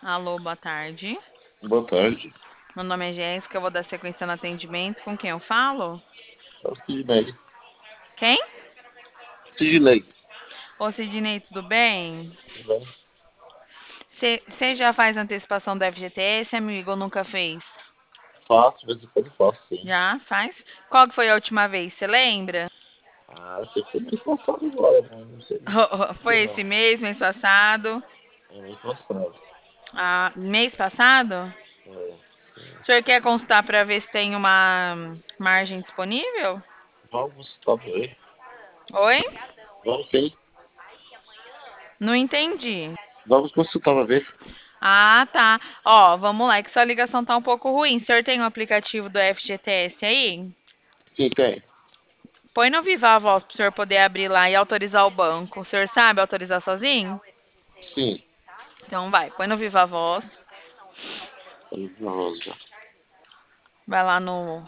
Alô, boa tarde. Boa tarde. Meu nome é Jéssica, eu vou dar sequência no atendimento. Com quem eu falo? É o Sidney. Quem? Sidney. Ô, Sidney, tudo bem? Tudo bem? Você já faz antecipação do FGTS, amigo, ou nunca fez? Faço, de vez em quando faço, sim. Já faz? Qual que foi a última vez? Você lembra? Ah, você foi mês passado agora, mas não sei Foi dia esse não. mês passado? É mês passado. Ah, mês passado? É, sim. O senhor quer consultar para ver se tem uma margem disponível? Vamos, tá bem. Oi? Vamos sim. Não entendi. Vamos consultar uma vez. Ah, tá. Ó, vamos lá, que sua ligação tá um pouco ruim. O senhor tem um aplicativo do FGTS aí? Sim, tem. Põe no Viva a Voz pro senhor poder abrir lá e autorizar o banco. O senhor sabe autorizar sozinho? Sim. Então vai, põe no Viva a Voz. Vamos já. Vai lá no.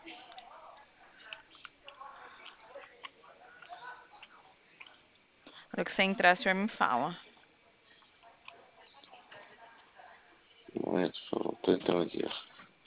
Na hora que você entrar, o senhor me fala. Um momento, por favor. Tô entrando aqui, ó.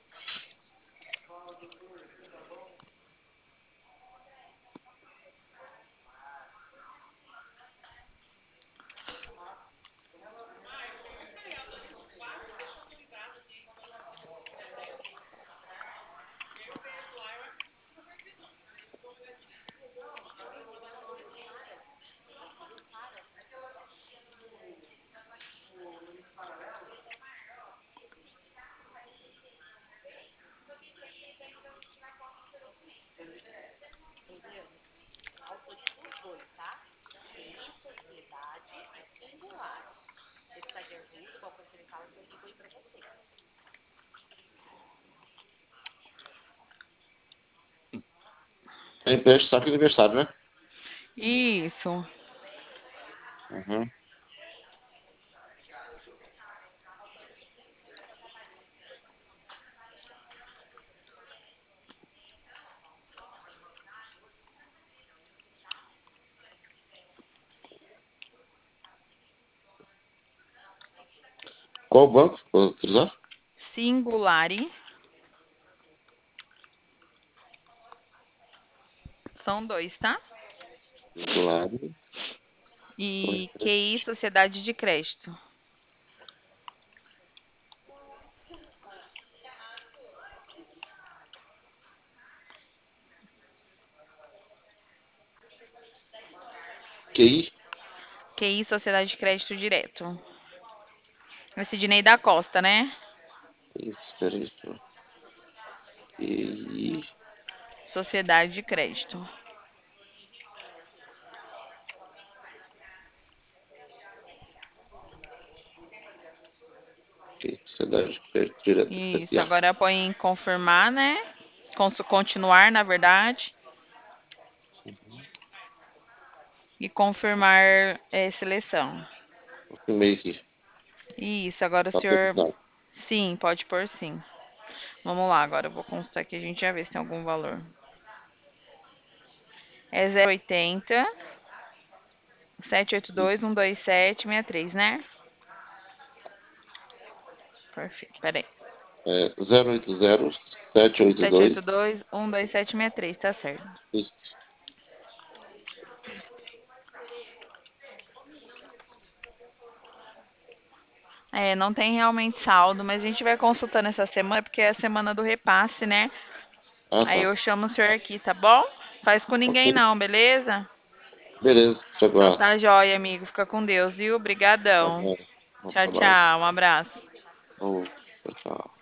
É empréstimo saque aniversário, né? Isso. Uhum. Qual banco vou utilizar? Singulari. São dois, tá? Singular. E QI Sociedade de Crédito. QI. QI Sociedade de Crédito Direto. É Sidney da Costa, né? Isso, espera aí. QI. Sociedade de Crédito. Sociedade de Crédito Direto Isso, SA. agora põe em confirmar, né? Continuar, na verdade. E confirmar seleção. Confirmei aqui. Isso, agora o Tá senhor. autorizado. Sim, pode pôr sim. Vamos lá, agora eu vou consultar aqui, a gente já vê se tem algum valor. É 080 782 127 63, né? Perfeito, peraí. É 080 782. 782 127 63, tá certo. Isso. É, não tem realmente saldo, mas a gente vai consultando essa semana, porque é a semana do repasse, né? Ah, Aí tá. eu chamo o senhor aqui, tá bom? Faz com Ok. ninguém não, beleza? Beleza. Te Então aguardo. tá jóia, amigo. Fica com Deus, viu? Tá Obrigadão. bom. Bom Tchau, trabalho. tchau. Um abraço. Ô, tchau, tchau.